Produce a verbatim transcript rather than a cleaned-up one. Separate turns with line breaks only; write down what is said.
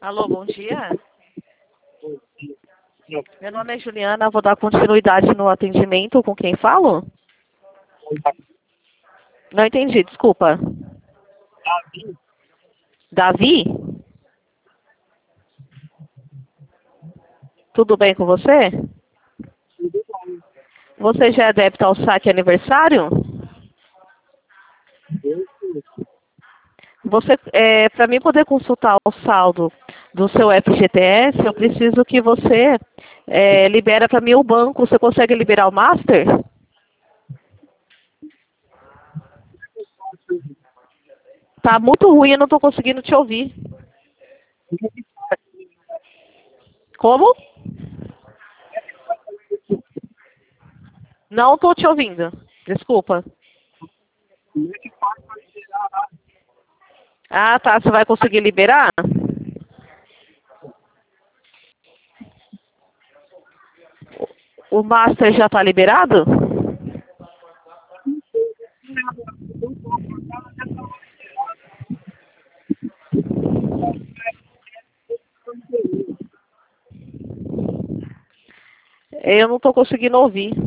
Alô, bom dia. Meu nome é Juliana, vou dar continuidade no atendimento. Com quem falo? Não entendi, desculpa. Davi? Tudo bem com você? Você já é débito ao saque aniversário? Você, é, para mim poder consultar o saldo do seu F G T S, eu preciso que você é, libera para mim o banco. Você consegue liberar o Master? Tá muito ruim, eu não estou conseguindo te ouvir. Como? Não estou te ouvindo. Desculpa. Ah, tá. Você vai conseguir liberar? O Master já está liberado? Eu não estou conseguindo ouvir.